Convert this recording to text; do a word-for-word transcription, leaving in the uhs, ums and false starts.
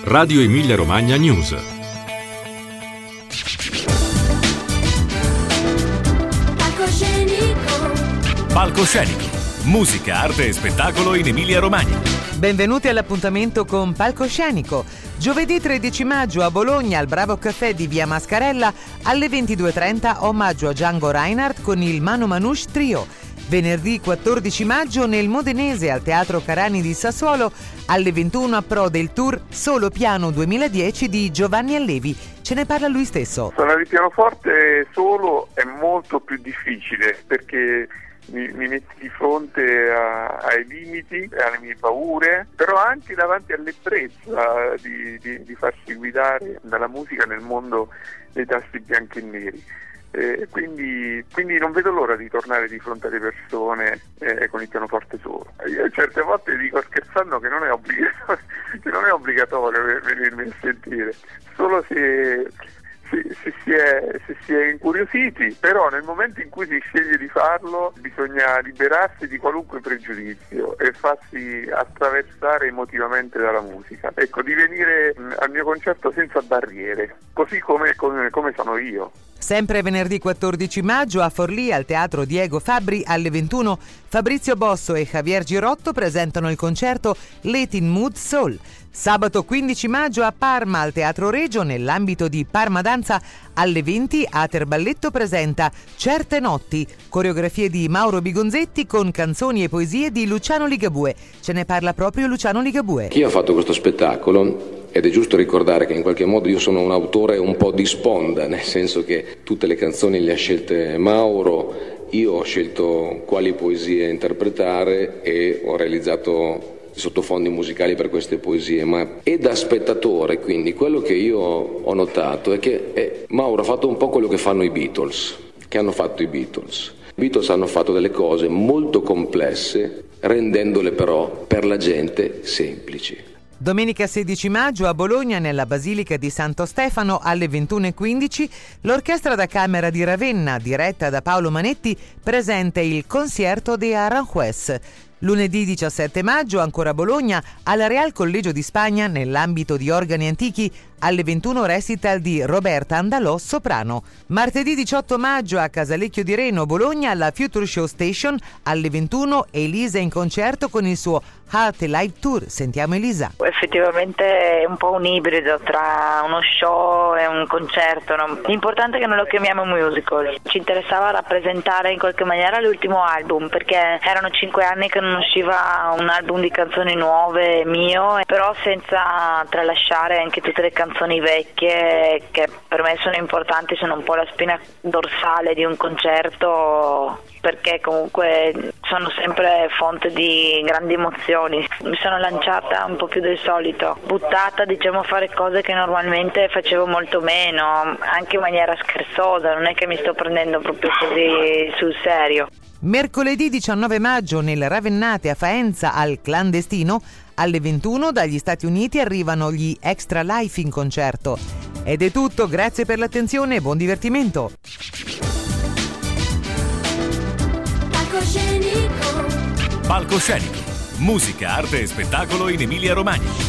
Radio Emilia Romagna News. Palcoscenico. Palcoscenico. Musica, arte e spettacolo in Emilia Romagna. Benvenuti all'appuntamento con Palcoscenico. Giovedì tredici maggio a Bologna, al Bravo Caffè di via Mascarella, alle ventidue e trenta omaggio a Django Reinhardt con il Mano Manouche Trio. Venerdì quattordici maggio nel Modenese al Teatro Carani di Sassuolo, alle ventuno approda il tour Solo Piano duemiladieci di Giovanni Allevi. Ce ne parla lui stesso. Suonare il pianoforte solo è molto più difficile perché mi, mi metti di fronte a, ai limiti, alle mie paure, però anche davanti all'ebbrezza di, di, di farsi guidare dalla musica nel mondo dei tasti bianchi e neri. Eh, quindi, quindi non vedo l'ora di tornare di fronte alle persone eh, con il pianoforte solo. Io certe volte dico scherzando che non è obbligatorio, che non è obbligatorio venirmi a sentire, solo se, se, se, si è, se si è incuriositi, però nel momento in cui si sceglie di farlo bisogna liberarsi di qualunque pregiudizio e farsi attraversare emotivamente dalla musica. Ecco, di venire al mio concerto senza barriere, così come, come, come sono io. Sempre venerdì quattordici maggio a Forlì al Teatro Diego Fabbri alle ventuno Fabrizio Bosso e Javier Girotto presentano il concerto Late in Mood Soul. Sabato quindici maggio a Parma al Teatro Regio nell'ambito di Parma Danza alle venti Ater Balletto presenta Certe Notti, coreografie di Mauro Bigonzetti con canzoni e poesie di Luciano Ligabue. Ce ne parla proprio Luciano Ligabue. Chi ha fatto questo spettacolo? Ed è giusto ricordare che in qualche modo io sono un autore un po' di sponda, nel senso che tutte le canzoni le ha scelte Mauro, io ho scelto quali poesie interpretare e ho realizzato i sottofondi musicali per queste poesie, ma e da spettatore, quindi quello che io ho notato è che eh, Mauro ha fatto un po' quello che fanno i Beatles, che hanno fatto i Beatles. I Beatles hanno fatto delle cose molto complesse, rendendole però per la gente semplici. Domenica sedici maggio a Bologna nella Basilica di Santo Stefano alle ventuno e quindici l'Orchestra da Camera di Ravenna, diretta da Paolo Manetti, presenta il Concierto de Aranjuez. Lunedì diciassette maggio ancora a Bologna al Real Collegio di Spagna nell'ambito di organi antichi alle ventuno recital di Roberta Andalò soprano. Martedì diciotto maggio a Casalecchio di Reno Bologna alla Future Show Station alle ventuno Elisa in concerto con il suo Heart Live Tour. Sentiamo Elisa. Effettivamente è un po' un ibrido tra uno show e un concerto, no? L'importante è che non lo chiamiamo musical. Ci interessava rappresentare in qualche maniera l'ultimo album perché erano cinque anni che non usciva un album di canzoni nuove mio, però senza tralasciare anche tutte le canzoni vecchie che per me sono importanti, sono un po' la spina dorsale di un concerto perché comunque sono sempre fonte di grandi emozioni. Mi sono lanciata un po' più del solito, buttata diciamo a fare cose che normalmente facevo molto meno, anche in maniera scherzosa, non è che mi sto prendendo proprio così sul serio. Mercoledì diciannove maggio nel Ravennate a Faenza al Clandestino alle ventuno dagli Stati Uniti arrivano gli Extra Life in concerto. Ed è tutto, grazie per l'attenzione e buon divertimento. Palcoscenico. Palcoscenico. Musica, arte e spettacolo in Emilia Romagna.